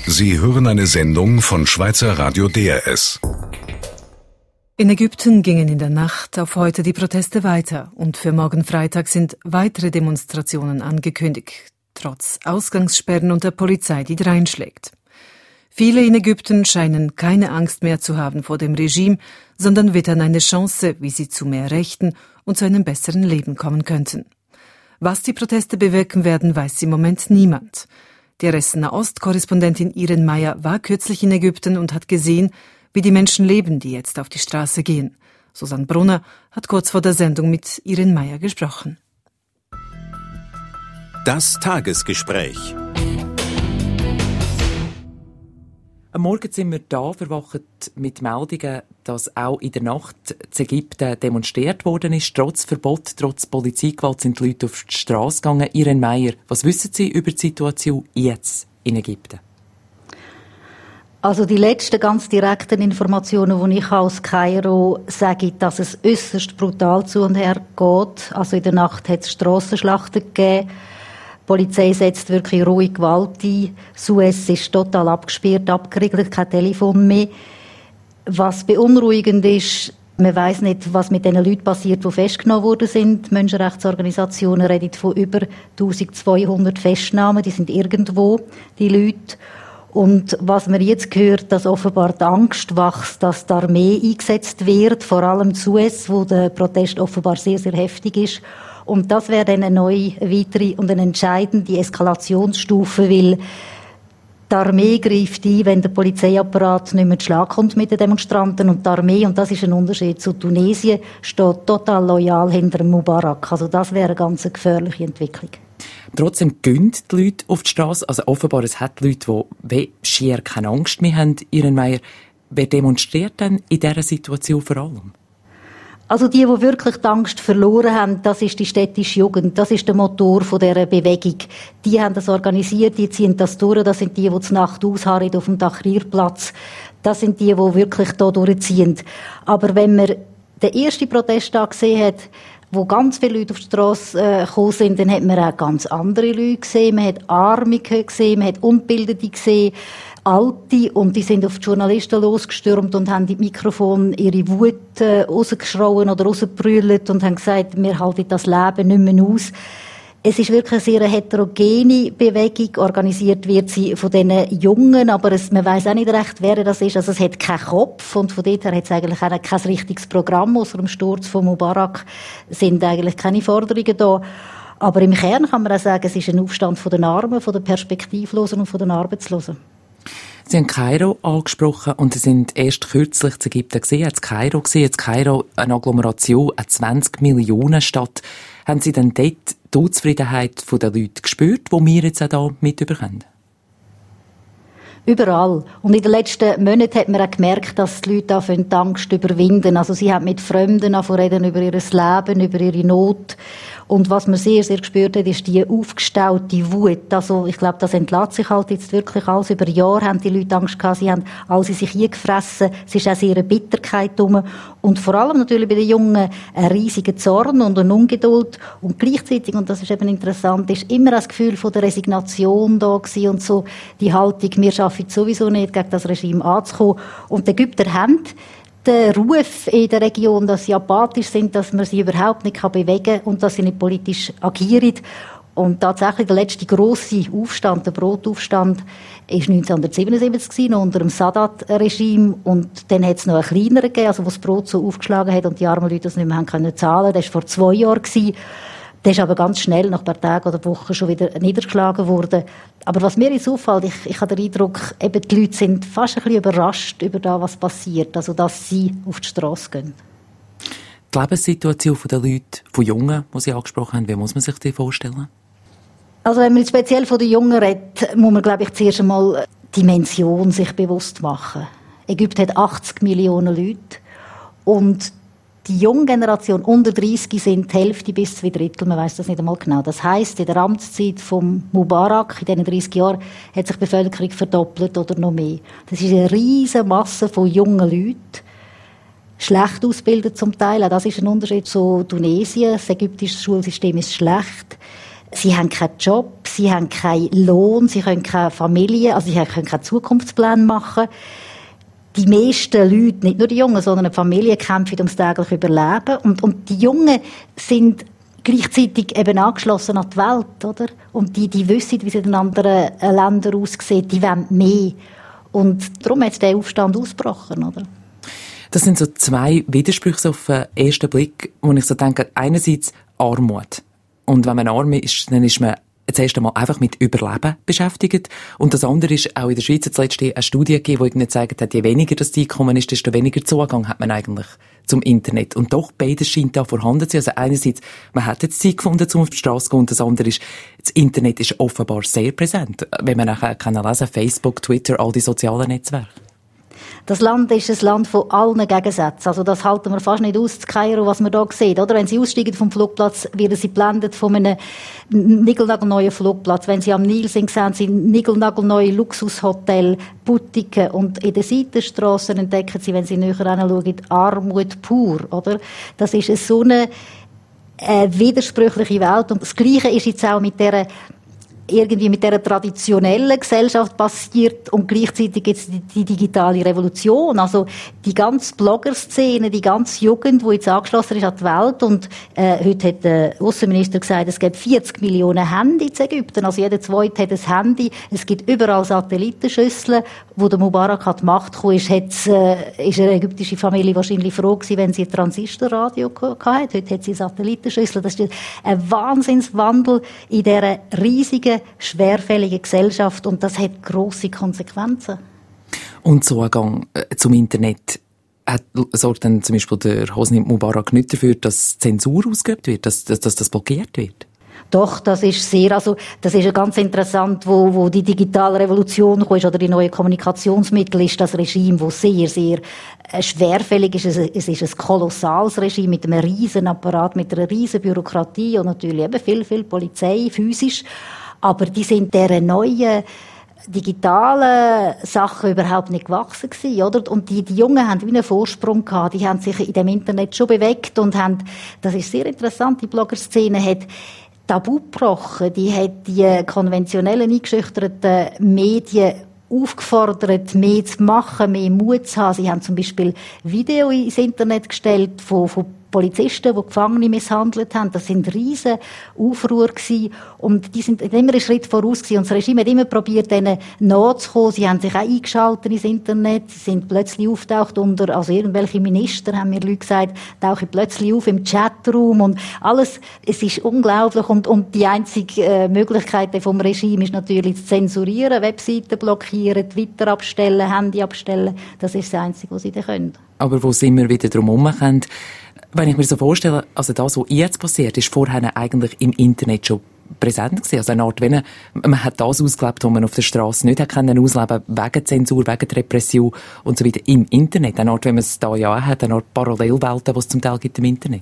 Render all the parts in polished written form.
Sie hören eine Sendung von Schweizer Radio DRS. In Ägypten gingen in der Nacht auf heute die Proteste weiter und für morgen Freitag sind weitere Demonstrationen angekündigt, trotz Ausgangssperren und der Polizei, die dreinschlägt. Viele in Ägypten scheinen keine Angst mehr zu haben vor dem Regime, sondern wittern eine Chance, wie sie zu mehr Rechten und zu einem besseren Leben kommen könnten. Was die Proteste bewirken werden, weiß im Moment niemand. Die RS-Nahost-Korrespondentin Irene Meyer war kürzlich in Ägypten und hat gesehen, wie die Menschen leben, die jetzt auf die Straße gehen. Susanne Brunner hat kurz vor der Sendung mit Irene Meyer gesprochen. Das Tagesgespräch. Am Morgen sind wir da verwacht mit Meldungen, dass auch in der Nacht in Ägypten demonstriert worden ist. Trotz Verbot, trotz Polizeigewalt sind die Leute auf die Straße gegangen. Irene Meyer, was wissen Sie über die Situation jetzt in Ägypten? Also die letzten ganz direkten Informationen, die ich aus Kairo sage, dass es äußerst brutal zu und her geht. Also in der Nacht hat es Strassenschlachten gegeben. Die Polizei setzt wirklich rohe Gewalt ein. Suez ist total abgesperrt, abgeriegelt, kein Telefon mehr. Was beunruhigend ist, man weiss nicht, was mit den Leuten passiert, die festgenommen worden sind. Die Menschenrechtsorganisationen reden von über 1200 Festnahmen, die sind irgendwo, die Leute. Und was man jetzt hört, dass offenbar die Angst wächst, dass die Armee eingesetzt wird, vor allem Suez, wo der Protest offenbar sehr, sehr heftig ist. Und das wäre dann eine neue, weitere und eine entscheidende Eskalationsstufe, weil die Armee greift ein, wenn der Polizeiapparat nicht mehr zu Schlag kommt mit den Demonstranten. Und die Armee, und das ist ein Unterschied zu Tunesien, steht total loyal hinter Mubarak. Also das wäre eine ganz gefährliche Entwicklung. Trotzdem gehen die Leute auf die Straße. Also offenbar, es hat Leute, die schier keine Angst mehr haben. Irene Meyer, wer demonstriert denn in dieser Situation vor allem? Also die wirklich die Angst verloren haben, das ist die städtische Jugend, das ist der Motor von dieser Bewegung. Die haben das organisiert, die ziehen das durch, das sind die zur Nacht ausharren auf dem Tahrirplatz. Das sind die wirklich hier durchziehen. Aber wenn man den ersten Protesttag gesehen hat, wo ganz viele Leute auf die Strasse gekommen sind, dann hat man auch ganz andere Leute gesehen. Man hat Arme gesehen, man hat Ungebildete gesehen, Alte, und die sind auf die Journalisten losgestürmt und haben die Mikrofon ihre Wut rausgeschrauen oder rausgebrüllt und haben gesagt, wir halten das Leben nicht mehr aus. Es ist wirklich eine sehr heterogene Bewegung. Organisiert wird sie von diesen Jungen, aber man weiss auch nicht recht, wer das ist. Also es hat keinen Kopf und von dort her hat es eigentlich auch kein richtiges Programm. Außer dem Sturz von Mubarak sind eigentlich keine Forderungen da. Aber im Kern kann man auch sagen, es ist ein Aufstand von den Armen, von den Perspektivlosen und von den Arbeitslosen. Sie haben Kairo angesprochen und Sie sind erst kürzlich in Ägypten gesehen, in Kairo eine Agglomeration, eine 20 Millionen Stadt. Haben Sie denn dort die Unzufriedenheit der Leute gespürt, die wir jetzt auch hier mitbekommen? Überall. Und in den letzten Monaten hat man auch gemerkt, dass die Leute die Angst überwinden. Also sie haben mit Fremden reden über ihr Leben, über ihre Not. Und was man sehr, sehr gespürt hat, ist die aufgestaute Wut. Also ich glaube, das entlässt sich halt jetzt wirklich alles. Über Jahre haben die Leute Angst gehabt, sie haben alles in sich eingefressen. Es ist auch sehr eine Bitterkeit rum. Und vor allem natürlich bei den Jungen ein riesiger Zorn und eine Ungeduld. Und gleichzeitig, und das ist eben interessant, ist immer das Gefühl von der Resignation da gewesen und so die Haltung, wir schaffen es sowieso nicht, gegen das Regime anzukommen. Und die Ägypter haben den Ruf in der Region, dass sie apathisch sind, dass man sie überhaupt nicht bewegen kann und dass sie nicht politisch agieren. Und tatsächlich der letzte grosse Aufstand, der Brotaufstand, ist 1977 noch unter dem Sadat-Regime. Und dann hat es noch einen kleineren gegeben, also wo das Brot so aufgeschlagen hat und die armen Leute das nicht mehr haben können zahlen. Das war vor 2 Jahren. Der ist aber ganz schnell, nach ein paar Tagen oder Wochen, schon wieder niedergeschlagen worden. Aber was mir jetzt auffällt, ich habe den Eindruck, eben die Leute sind fast ein bisschen überrascht über das, was passiert. Also, dass sie auf die Strasse gehen. Die Lebenssituation der Leute, von Jungen, die Sie angesprochen haben, wie muss man sich die vorstellen? Also, wenn man speziell von den Jungen redet, muss man, glaube ich, zuerst einmal die Dimension sich bewusst machen. Ägypten hat 80 Millionen Leute. Und die junge Generation unter 30 sind die Hälfte bis 2/3, man weiss das nicht einmal genau. Das heisst, in der Amtszeit von Mubarak, in diesen 30 Jahren, hat sich die Bevölkerung verdoppelt oder noch mehr. Das ist eine riesige Masse von jungen Leuten, schlecht ausgebildet zum Teil. Auch das ist ein Unterschied zu Tunesien. Das ägyptische Schulsystem ist schlecht. Sie haben keinen Job, sie haben keinen Lohn, sie können keine Familie, also sie können keine Zukunftspläne machen. Die meisten Leute, nicht nur die Jungen, sondern die Familien kämpfen ums tägliche Überleben. Und die Jungen sind gleichzeitig eben angeschlossen an die Welt, oder? Und die wissen, wie es in den anderen Ländern aussieht, die wollen mehr. Und darum hat der Aufstand ausgebrochen, oder? Das sind so zwei Widersprüche auf den ersten Blick, wo ich so denke, einerseits Armut. Und wenn man arm ist, dann ist man zuerst einmal einfach mit Überleben beschäftigt. Und das andere ist, auch in der Schweiz zuletzt eine Studie gegeben, die gezeigt hat, je weniger das Einkommen ist, desto weniger Zugang hat man eigentlich zum Internet. Und doch, beides scheint da vorhanden zu sein. Also einerseits, man hat jetzt Zeit gefunden, um auf die Straße zu gehen, und das andere ist, das Internet ist offenbar sehr präsent. Wenn man nachher lesen kann, Facebook, Twitter, all die sozialen Netzwerke. Das Land ist ein Land von allen Gegensätzen. Also das halten wir fast nicht aus, zu Kairo, was man da sieht. Oder? Wenn Sie aussteigen vom Flugplatz, werden Sie geblendet von einem niegelnagelneuen Flugplatz. Wenn Sie am Nil sind, sehen Sie niegelnagelneue Luxushotel, Boutiquen. Und in den Seitenstrassen entdecken Sie, wenn Sie näher hinschauen, Armut pur. Oder? Das ist so eine widersprüchliche Welt. Und das Gleiche ist jetzt auch mit dieser traditionellen Gesellschaft passiert und gleichzeitig jetzt die digitale Revolution. Also die ganze Blogger-Szene, die ganze Jugend, die jetzt angeschlossen ist an die Welt. Und heute hat der Außenminister gesagt, es gibt 40 Millionen Handys in Ägypten. Also jeder Zweite hat ein Handy. Es gibt überall Satellitenschüsseln. Wo der Mubarak an die Macht kam, ist eine ägyptische Familie wahrscheinlich froh gewesen, wenn sie ein Transistorradio hatte. Heute hat sie Satellitenschüsseln. Das ist ein Wahnsinnswandel in dieser riesigen, schwerfälligen Gesellschaft, und das hat grosse Konsequenzen. Und Zugang zum Internet sorgt dann zum Beispiel der Hosni Mubarak nicht dafür, dass Zensur ausgeübt wird, dass das blockiert wird? Doch, das ist ja ganz interessant, wo die digitale Revolution kam, oder die neuen Kommunikationsmittel, ist das Regime, das sehr, sehr schwerfällig ist. Es ist ein kolossales Regime mit einem riesen Apparat, mit einer riesen Bürokratie und natürlich eben viel Polizei, physisch. Aber die sind dieser neuen digitalen Sachen überhaupt nicht gewachsen gewesen, oder? Und die Jungen haben wie einen Vorsprung gehabt. Die haben sich in dem Internet schon bewegt und das ist sehr interessant, die Blogger-Szene hat Tabu gebrochen. Die hat die konventionellen, eingeschüchterten Medien aufgefordert, mehr zu machen, mehr Mut zu haben. Sie haben zum Beispiel Video ins Internet gestellt von Polizisten, die Gefangene misshandelt haben. Das sind riesen Aufruhr gewesen. Und die sind immer einen Schritt voraus gewesen. Und das Regime hat immer probiert, denen nachzukommen. Sie haben sich auch eingeschaltet ins Internet. Sie sind plötzlich auftaucht also irgendwelche Minister, haben mir Leute gesagt, tauchen plötzlich auf im Chatroom und alles. Es ist unglaublich. Und die einzige Möglichkeit vom Regime ist natürlich zu zensurieren, Webseiten blockieren, Twitter abstellen, Handy abstellen. Das ist das Einzige, was sie da können. Aber wo sie immer wieder drum herumkommen, wenn ich mir so vorstelle, also das, was jetzt passiert, ist vorher eigentlich im Internet schon präsent gewesen. Also eine Art, man hat das ausgelebt, was man auf der Straße nicht ausleben konnte, wegen Zensur, wegen Repression und so weiter, im Internet. Eine Art, wenn man es da ja hat, eine Art Parallelwelten, die es zum Teil gibt im Internet.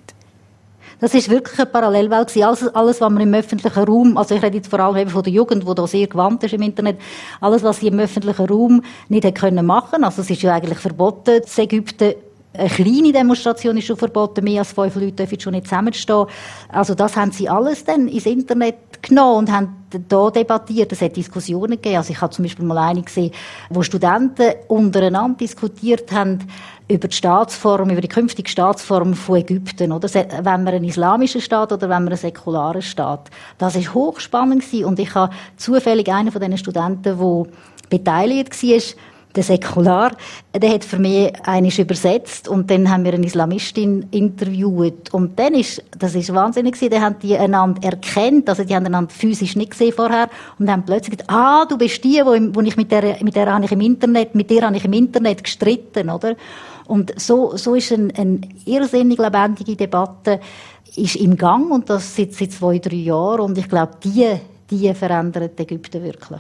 Das ist wirklich eine Parallelwelt gewesen. Alles, was man im öffentlichen Raum, also ich rede jetzt vor allem eben von der Jugend, die da sehr gewandt ist im Internet, alles, was sie im öffentlichen Raum nicht machen können. Also es ist ja eigentlich verboten, in Ägypten. Eine kleine Demonstration ist schon verboten, mehr als 5 Leute dürfen schon nicht zusammenstehen. Also das haben sie alles dann ins Internet genommen und haben da debattiert. Es hat Diskussionen gegeben. Also ich habe zum Beispiel mal eine gesehen, wo Studenten untereinander diskutiert haben über die Staatsform, über die künftige Staatsform von Ägypten, oder? Wenn wir einen islamischen Staat oder wenn wir einen säkularen Staat. Das ist hochspannend gewesen. Und ich habe zufällig einen von diesen Studenten, der beteiligt war, der Säkular, der hat für mich einiges übersetzt und dann haben wir eine Islamistin interviewt und dann das ist wahnsinnig gewesen, dann haben die einander erkannt, also die haben einander physisch nicht gesehen vorher und haben plötzlich gesagt, du bist die, wo ich mit der habe ich mit dir habe ich im Internet gestritten, oder? Und so ist eine irrsinnig lebendige Debatte ist im Gang und das seit 2-3 Jahren und ich glaube, die verändert Ägypten wirklich.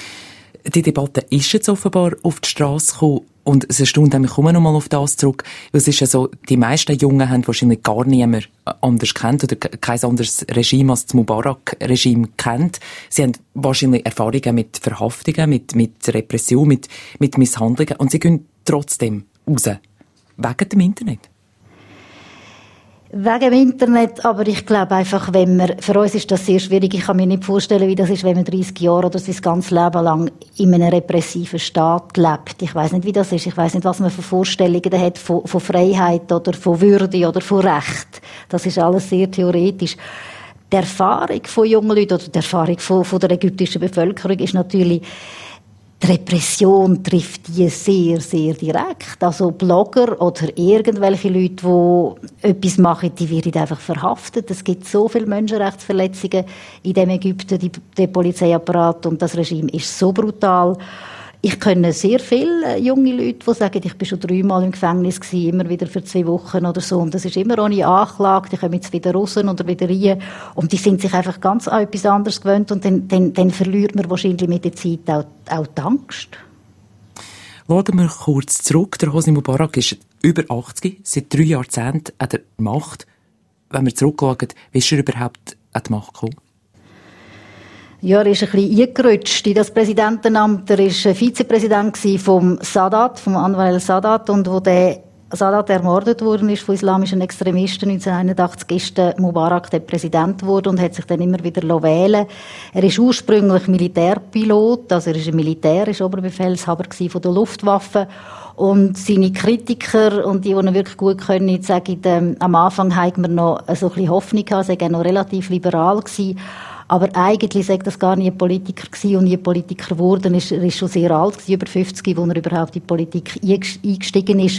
Die Debatte ist jetzt offenbar auf die Straße gekommen und es erstaunt mich, ich komme noch mal auf das zurück, weil es ist ja so, die meisten Jungen haben wahrscheinlich gar niemand anders kennt oder kein anderes Regime als das Mubarak-Regime kennt. Sie haben wahrscheinlich Erfahrungen mit Verhaftungen, mit Repression, mit Misshandlungen und sie gehen trotzdem raus. Wegen dem Internet. Wegen dem Internet, aber ich glaube einfach, für uns ist das sehr schwierig. Ich kann mir nicht vorstellen, wie das ist, wenn man 30 Jahre oder sein ganzes Leben lang in einem repressiven Staat lebt. Ich weiss nicht, wie das ist. Ich weiss nicht, was man für Vorstellungen hat von Freiheit oder von Würde oder von Recht. Das ist alles sehr theoretisch. Die Erfahrung von jungen Leuten oder die Erfahrung von der ägyptischen Bevölkerung ist natürlich, die Repression trifft die sehr, sehr direkt. Also Blogger oder irgendwelche Leute, die etwas machen, die werden einfach verhaftet. Es gibt so viele Menschenrechtsverletzungen in dem Ägypten, der Polizeiapparat und das Regime ist so brutal. Ich kenne sehr viele junge Leute, die sagen, ich bin schon 3-mal im Gefängnis gewesen, immer wieder für 2 Wochen oder so. Und das ist immer ohne Anklage. Die kommen jetzt wieder raus oder wieder rein. Und die sind sich einfach ganz an etwas anderes gewöhnt. Und dann verliert man wahrscheinlich mit der Zeit auch die Angst. Schauen wir kurz zurück. Der Hosni Mubarak ist über 80, seit 3 Jahrzehnten an der Macht. Wenn wir zurückschauen, wie ist er überhaupt an die Macht gekommen? Ja, er ist ein bisschen eingerutscht in das Präsidentenamt. Er war Vizepräsident vom Sadat, vom Anwar el-Sadat. Und wo der Sadat ermordet worden ist von islamischen Extremisten 1981, ist der Mubarak der Präsident geworden und hat sich dann immer wieder wählen. Er ist ursprünglich Militärpilot, also er ist ein Militär, ist Oberbefehlshaber von der Luftwaffe. Und seine Kritiker und die ihn wirklich gut können, sagen, am Anfang hatten wir noch so ein bisschen Hoffnung gehabt, sie waren noch relativ liberal gewesen. Aber eigentlich sagt das gar nie ein Politiker gewesen und nie Politiker geworden ist. Er ist schon sehr alt gewesen, über 50, als er überhaupt in die Politik eingestiegen ist.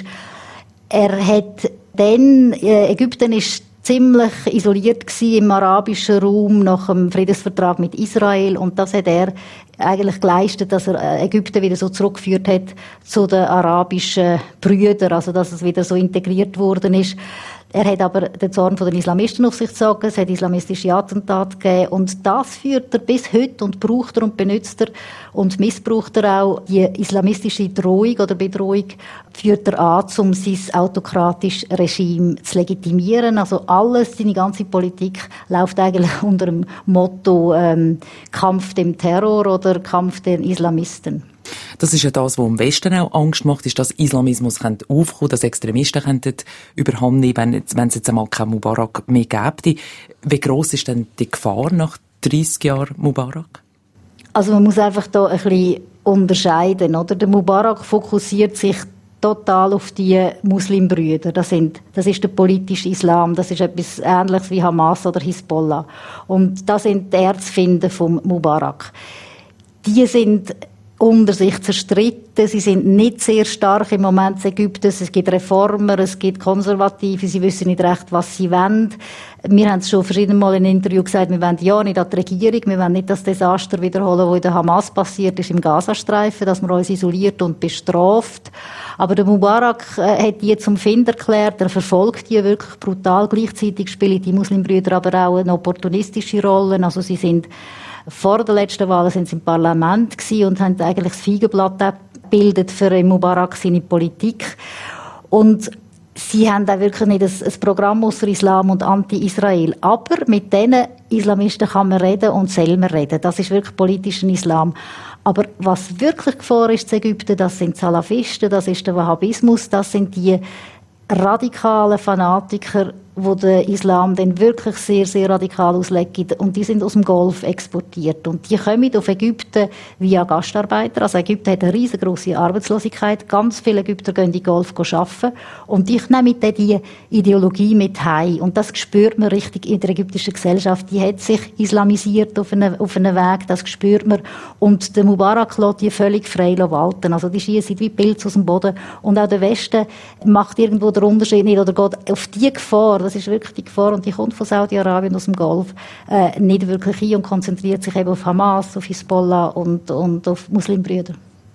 Er hat dann, Ägypten ist ziemlich isoliert gewesen im arabischen Raum nach dem Friedensvertrag mit Israel und das hat er eigentlich geleistet, dass er Ägypten wieder so zurückgeführt hat zu den arabischen Brüdern, also dass es wieder so integriert worden ist. Er hat aber den Zorn von den Islamisten auf sich gezogen, es hat islamistische Attentate gegeben und das führt er bis heute und braucht er und benutzt er und missbraucht er auch. Die islamistische Drohung oder Bedrohung führt er an, um sein autokratisches Regime zu legitimieren. Also alles, seine ganze Politik läuft eigentlich unter dem Motto Kampf dem Terror oder Kampf den Islamisten. Das ist ja das, was im Westen auch Angst macht, ist, dass Islamismus aufkommen, dass Extremisten überhand nehmen, wenn es jetzt einmal keinen Mubarak mehr gäbe. Wie gross ist denn die Gefahr nach 30 Jahren Mubarak? Also man muss einfach da ein bisschen unterscheiden, oder? Der Mubarak fokussiert sich total auf die Muslimbrüder. Das ist der politische Islam. Das ist etwas Ähnliches wie Hamas oder Hisbollah. Und das sind die Erzfinder vom Mubarak. Die sind unter sich zerstritten. Sie sind nicht sehr stark im Moment in Ägypten. Es gibt Reformer, es gibt Konservative. Sie wissen nicht recht, was sie wollen. Wir haben es schon verschiedene Mal in einem Interview gesagt, wir wollen ja nicht an die Regierung, wir wollen nicht das Desaster wiederholen, was in der Hamas passiert ist im Gazastreifen, dass man uns isoliert und bestraft. Aber der Mubarak hat die zum Find erklärt, er verfolgt die wirklich brutal. Gleichzeitig spielen die Muslimbrüder aber auch eine opportunistische Rolle. Also sie sind vor der letzten Wahl sind sie im Parlament gewesen und haben eigentlich das Feigenblatt gebildet für Mubarak seine Politik. Und sie haben auch wirklich nicht ein Programm außer Islam und Anti-Israel. Aber mit diesen Islamisten kann man reden und soll man reden. Das ist wirklich politischer Islam. Aber was wirklich Gefahr ist in Ägypten, das sind Salafisten, das ist der Wahhabismus, das sind die radikalen Fanatiker, wo der Islam dann wirklich sehr, sehr radikal auslegt. Und die sind aus dem Golf exportiert. Und die kommen auf Ägypten via Gastarbeiter. Also Ägypten hat eine riesengroße Arbeitslosigkeit. Ganz viele Ägypter gehen in den Golf arbeiten. Und ich nehme dann die Ideologie mit heim. Und das spürt man richtig in der ägyptischen Gesellschaft. Die hat sich islamisiert auf einem Weg. Das spürt man. Und der Mubarak lässt die völlig frei walten. Also die schießen wie Pilze aus dem Boden. Und auch der Westen macht irgendwo den Unterschied nicht oder geht auf die Gefahr, das ist wirklich die Gefahr und die kommt von Saudi-Arabien aus dem Golf, nicht wirklich ein und konzentriert sich eben auf Hamas, auf Hisbollah und auf Muslimbrüder.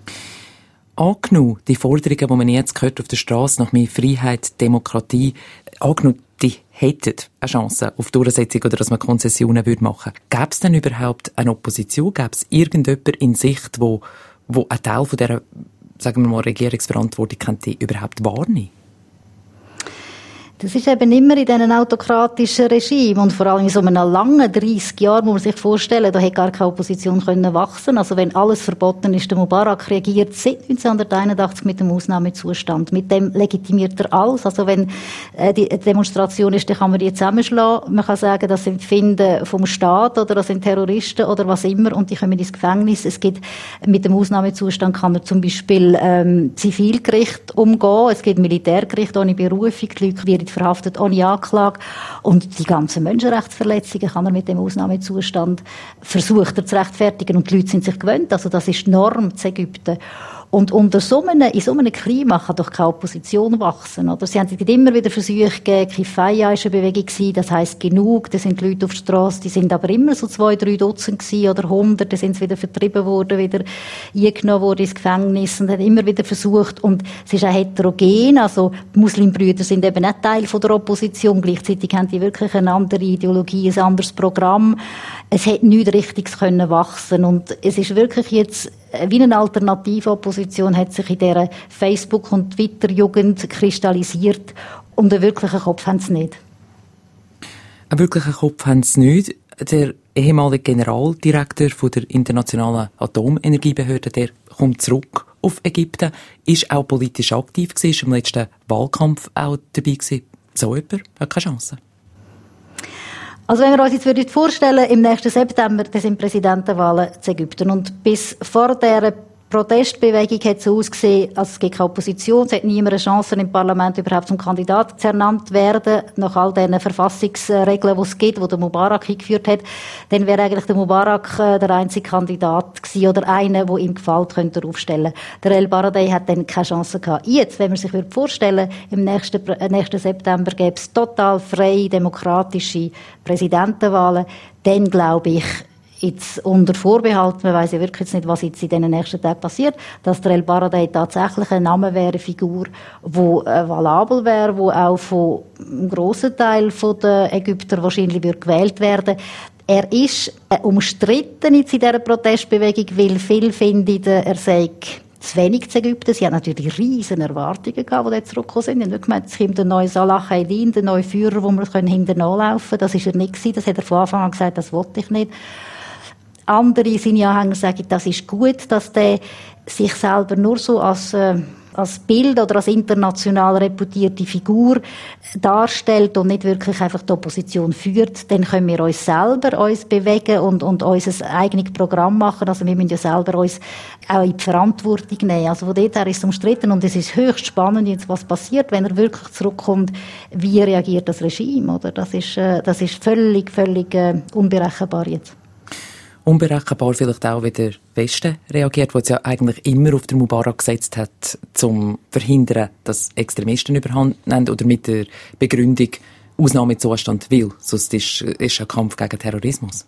Angenommen, die Forderungen, die man jetzt hört auf der Straße nach mehr Freiheit, Demokratie, angenommen, die hätten eine Chance auf Durchsetzung oder dass man Konzessionen machen würde. Gäbe es denn überhaupt eine Opposition? Gäbe es irgendjemand in Sicht, wo einen Teil von dieser, sagen wir mal, Regierungsverantwortung könnte überhaupt wahrnehmen? Das ist eben immer in diesen autokratischen Regimen und vor allem in so einem langen 30 Jahren, muss man sich vorstellen, da hätte gar keine Opposition können wachsen. Also wenn alles verboten ist, der Mubarak regiert seit 1981 mit dem Ausnahmezustand. Mit dem legitimiert er alles. Also wenn die Demonstration ist, dann kann man die zusammenschlagen. Man kann sagen, das sind Finden vom Staat oder das sind Terroristen oder was immer und die kommen ins Gefängnis. Es gibt mit dem Ausnahmezustand kann er zum Beispiel Zivilgericht umgehen. Es gibt Militärgericht ohne Berufung. Die Leute werden verhaftet ohne Anklage. Und die ganzen Menschenrechtsverletzungen kann er mit dem Ausnahmezustand versucht er zu rechtfertigen. Und die Leute sind sich gewöhnt. Also das ist die Norm in Ägypten. Und in so einem Klima kann doch keine Opposition wachsen, oder? Sie haben immer wieder Versuche gegeben, Kifaya war eine Bewegung gewesen, das heisst genug, da sind Leute auf der Strasse, die sind aber immer so 2-3 Dutzend gewesen, oder 100, da sind sie wieder vertrieben worden, wieder eingenommen worden ins Gefängnis und haben immer wieder versucht, und es ist auch heterogen, also die Muslimbrüder sind eben nicht Teil von der Opposition, gleichzeitig haben die wirklich eine andere Ideologie, ein anderes Programm. Es hat nichts Richtiges können wachsen und es ist wirklich jetzt wie eine alternative Opposition hat sich in dieser Facebook- und Twitter-Jugend kristallisiert und einen wirklichen Kopf haben sie nicht. Einen wirklichen Kopf haben sie nicht. Der ehemalige Generaldirektor von der Internationalen Atomenergiebehörde, der kommt zurück auf Ägypten, ist auch politisch aktiv gewesen, ist im letzten Wahlkampf auch dabei gewesen. So jemand hat keine Chance. Also wenn wir uns jetzt vorstellen, im nächsten September, das sind Präsidentenwahlen in Ägypten. Und bis vor dieser Protestbewegung hat es so ausgesehen, als es gibt keine Opposition, es hat niemand eine Chance, im Parlament überhaupt zum Kandidat zu ernannt werden, nach all diesen Verfassungsregeln, die es gibt, die der Mubarak eingeführt hat. Dann wäre eigentlich der Mubarak der einzige Kandidat gewesen, oder einer, der ihm gefällt, könnte er aufstellen. Der El Baradei hat dann keine Chance gehabt. Jetzt, wenn man sich vorstellen im nächsten September gäbe es total freie, demokratische Präsidentenwahlen, dann glaube ich, jetzt unter Vorbehalt, man weiss ja wirklich jetzt nicht, was jetzt in den nächsten Tagen passiert, dass der El Baradei tatsächlich ein Name wäre, eine Figur, die valabel wäre, die auch von einem grossen Teil der Ägypter wahrscheinlich gewählt werden. Er ist umstritten jetzt in dieser Protestbewegung, weil viele finden, er sei zu wenig zu Ägypten. Sie haben natürlich riesen Erwartungen gehabt, die dort zurückgekommen sind. Sie haben nicht gemeint, es kommt der neue Salah Eldin, der neue Führer, wo wir hinten nachlaufen können. Das ist er nicht gewesen. Das hat er von Anfang an gesagt, das wollte ich nicht. Andere, seine Anhänger, sagen, das ist gut, dass der sich selber nur so als Bild oder als international reputierte Figur darstellt und nicht wirklich einfach die Opposition führt. Dann können wir uns selber bewegen und unser eigenes Programm machen. Also wir müssen ja selber uns auch in die Verantwortung nehmen. Also von dort her ist es umstritten und es ist höchst spannend jetzt, was passiert, wenn er wirklich zurückkommt. Wie reagiert das Regime, oder? Das ist völlig unberechenbar jetzt. Unberechenbar vielleicht auch, wie der Westen reagiert, der ja eigentlich immer auf den Mubarak gesetzt hat, zum verhindern, dass Extremisten überhand nehmen oder mit der Begründung Ausnahmezustand will. Sonst ist ein Kampf gegen Terrorismus.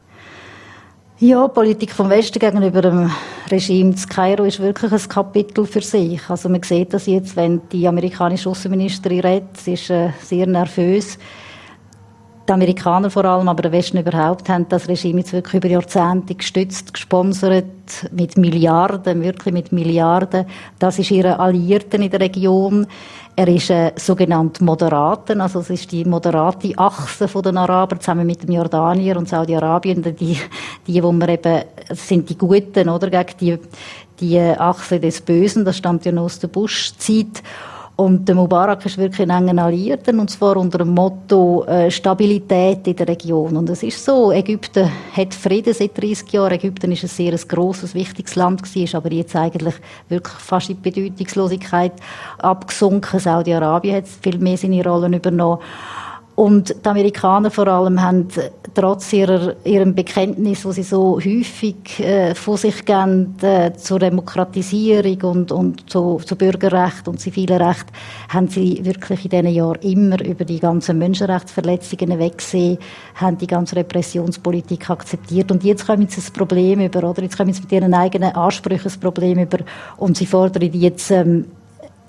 Ja, Politik vom Westen gegenüber dem Regime in Kairo ist wirklich ein Kapitel für sich. Also man sieht das jetzt, wenn die amerikanische Außenministerin redet, sie ist sehr nervös. Die Amerikaner vor allem, aber der Westen überhaupt, haben das Regime jetzt wirklich über Jahrzehnte gestützt, gesponsert, mit Milliarden, wirklich mit Milliarden. Das ist ihre Alliierten in der Region. Er ist sogenannt Moderaten, also es ist die moderate Achse von den Arabern, zusammen mit dem Jordanier und Saudi-Arabien, die wo man eben, das sind die Guten, oder, gegen die Achse des Bösen, das stammt ja noch aus der Bush-Zeit. Und der Mubarak ist wirklich ein enger Alliierter, und zwar unter dem Motto Stabilität in der Region. Und es ist so, Ägypten hat Frieden seit 30 Jahren. Ägypten ist ein sehr grosses, wichtiges Land gewesen, ist aber jetzt eigentlich wirklich fast in die Bedeutungslosigkeit abgesunken. Saudi-Arabien hat viel mehr seine Rollen übernommen. Und die Amerikaner vor allem haben trotz ihrem Bekenntnis, das sie so häufig von sich geben, zur Demokratisierung und zu Bürgerrecht und zivilen Recht, haben sie wirklich in diesen Jahren immer über die ganzen Menschenrechtsverletzungen hinweggesehen, haben die ganze Repressionspolitik akzeptiert. Und jetzt kommen sie ein Problem über, oder? Jetzt kommen sie mit ihren eigenen Ansprüchen ein Problem über, und sie fordern jetzt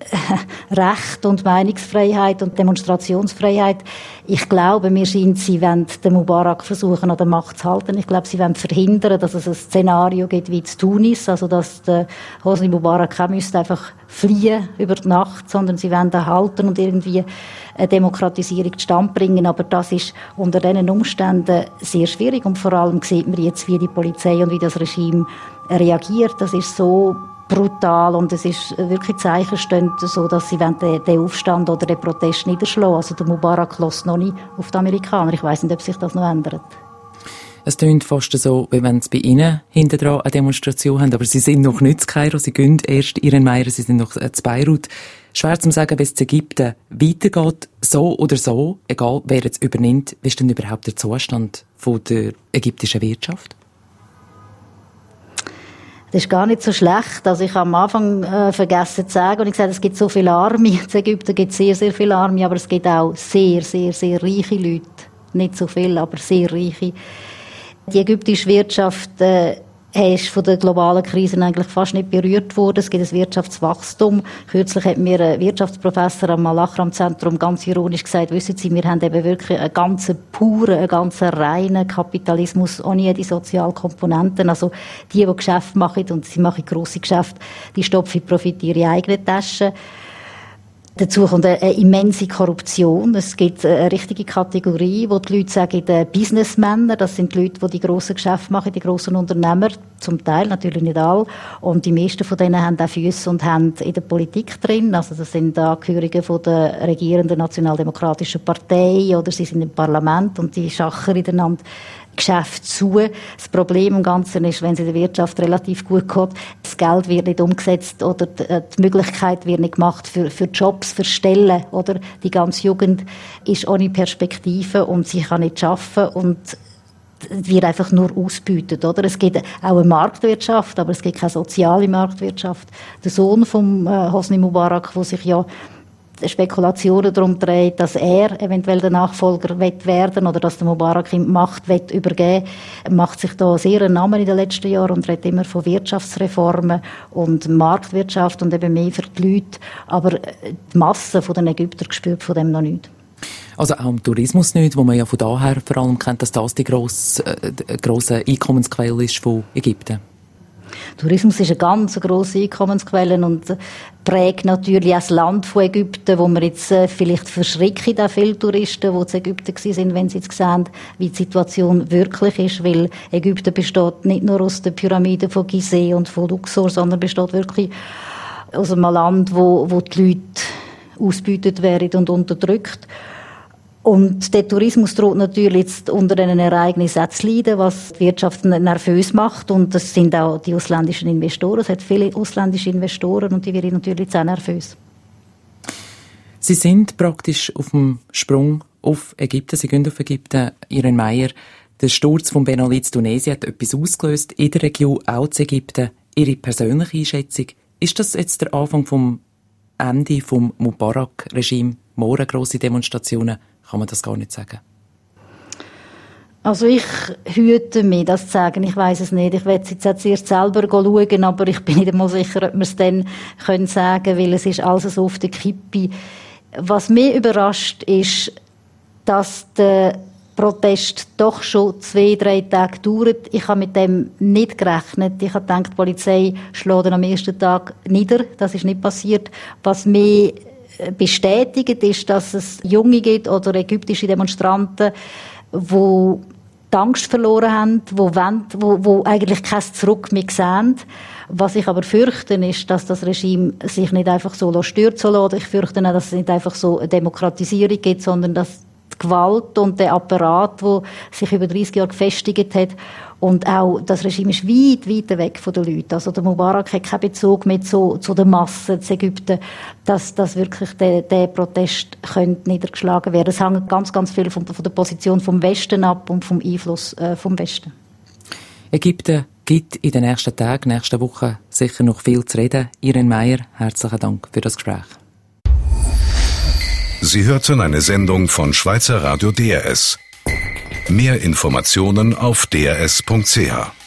Recht und Meinungsfreiheit und Demonstrationsfreiheit. Ich glaube, sie wollen den Mubarak versuchen, an der Macht zu halten. Ich glaube, sie wollen verhindern, dass es ein Szenario gibt wie in Tunis, also dass der Hosni Mubarak auch müsste einfach fliehen über die Nacht, sondern sie wollen ihn halten und irgendwie eine Demokratisierung zustande bringen. Aber das ist unter diesen Umständen sehr schwierig und vor allem sieht man jetzt, wie die Polizei und wie das Regime reagiert. Das ist so brutal und es ist wirklich Zeichen stehen so, dass sie den Aufstand oder den Protest niederschlagen. Also der Mubarak lässt noch nicht auf die Amerikaner. Ich weiss nicht, ob sich das noch ändert. Es klingt fast so, wie wenn es bei Ihnen hinten dran eine Demonstration haben, aber Sie sind noch nicht in Kairo, Sie gehen erst in Meier, Sie sind noch in Beirut. Schwer zu sagen, wie es in Ägypten weitergeht, so oder so, egal wer jetzt übernimmt. Wie ist denn überhaupt der Zustand der ägyptischen Wirtschaft? Das ist gar nicht so schlecht. Also ich habe am Anfang vergessen zu sagen, und ich gesagt, es gibt so viele Arme. In Ägypten gibt es sehr, sehr viele Arme, aber es gibt auch sehr, sehr, sehr reiche Leute. Nicht so viele, aber sehr reiche. Die ägyptische Wirtschaft ist von der globalen Krise eigentlich fast nicht berührt worden. Es gibt ein Wirtschaftswachstum. Kürzlich hat mir ein Wirtschaftsprofessor am Al-Akram-Zentrum ganz ironisch gesagt, wissen Sie, wir haben eben wirklich einen ganzen puren, einen ganzen reinen Kapitalismus ohne jede Sozialkomponenten. Also die Geschäfte machen, und sie machen grosse Geschäfte, die stopfen Profit in ihre eigenen Taschen. Dazu kommt eine immense Korruption. Es gibt eine richtige Kategorie, wo die Leute sagen, die Businessmänner, das sind die Leute, die grossen Geschäfte machen, die grossen Unternehmer, zum Teil, natürlich nicht alle. Und die meisten von denen haben auch Füsse und Hände in der Politik drin. Also das sind Angehörige von der regierenden Nationaldemokratischen Partei oder sie sind im Parlament und die schachern miteinander Geschäft zu. Das Problem im Ganzen ist, wenn es in der Wirtschaft relativ gut geht, das Geld wird nicht umgesetzt oder die Möglichkeit wird nicht gemacht für Jobs, für Stellen, oder? Die ganze Jugend ist ohne Perspektive und sie kann nicht arbeiten und wird einfach nur ausbeutet, oder? Es gibt auch eine Marktwirtschaft, aber es gibt keine soziale Marktwirtschaft. Der Sohn vom Hosni Mubarak, der sich ja Spekulationen darum dreht, dass er eventuell der Nachfolger werden oder dass der Mubarak ihm Macht übergeben macht sich da sehr einen Namen in den letzten Jahren und redet immer von Wirtschaftsreformen und Marktwirtschaft und eben mehr für die Leute. Aber die Masse der Ägypter spürt von dem noch nichts. Also auch im Tourismus nicht, wo man ja von daher vor allem kennt, dass das die grosse Einkommensquelle ist von Ägypten. Tourismus ist eine ganz grosse Einkommensquelle und prägt natürlich auch das Land von Ägypten, wo man jetzt vielleicht verschrecken, da viele Touristen, die in Ägypten waren, wenn sie jetzt sehen, wie die Situation wirklich ist, weil Ägypten besteht nicht nur aus den Pyramiden von Gizeh und von Luxor, sondern besteht wirklich aus einem Land, wo die Leute ausgebeutet werden und unterdrückt. Und der Tourismus droht natürlich jetzt unter diesen Ereignissen auch zu leiden, was die Wirtschaft nervös macht. Und das sind auch die ausländischen Investoren. Es hat viele ausländische Investoren und die werden natürlich jetzt auch nervös. Sie sind praktisch auf dem Sprung auf Ägypten. Sie gehen auf Ägypten. Iren Meier, der Sturz von Ben Ali in Tunesien hat etwas ausgelöst in der Region, auch in Ägypten. Ihre persönliche Einschätzung, ist das jetzt der Anfang vom Ende vom Mubarak-Regime? Morgen grosse Demonstrationen? Kann man das gar nicht sagen? Also ich hüte mich, das zu sagen. Ich weiss es nicht. Ich werde jetzt zuerst selber schauen, aber ich bin nicht einmal sicher, ob wir es dann sagen können, weil es ist alles so auf der Kippe. Was mich überrascht, ist, dass der Protest doch schon 2-3 Tage dauert. Ich habe mit dem nicht gerechnet. Ich habe gedacht, die Polizei schlägt am ersten Tag nieder. Das ist nicht passiert. Was mich bestätigt ist, dass es Junge gibt oder ägyptische Demonstranten, die die Angst verloren haben, die eigentlich kein Zurück mehr sehen. Was ich aber fürchte, ist, dass das Regime sich nicht einfach so stürzen lässt. Ich fürchte auch, dass es nicht einfach so eine Demokratisierung gibt, sondern dass die Gewalt und der Apparat, der sich über 30 Jahre gefestigt hat, und auch das Regime ist weit, weit weg von den Leuten. Also der Mubarak hat keinen Bezug mehr zu der Masse in Ägypten, dass wirklich der Protest könnte niedergeschlagen werden. Es hängt ganz, ganz viel von der Position vom Westen ab und vom Einfluss vom Westen. Ägypten gibt in den nächsten Tagen, nächsten Wochen sicher noch viel zu reden. Iren Meier, herzlichen Dank für das Gespräch. Sie hörten eine Sendung von Schweizer Radio DRS. Mehr Informationen auf drs.ch.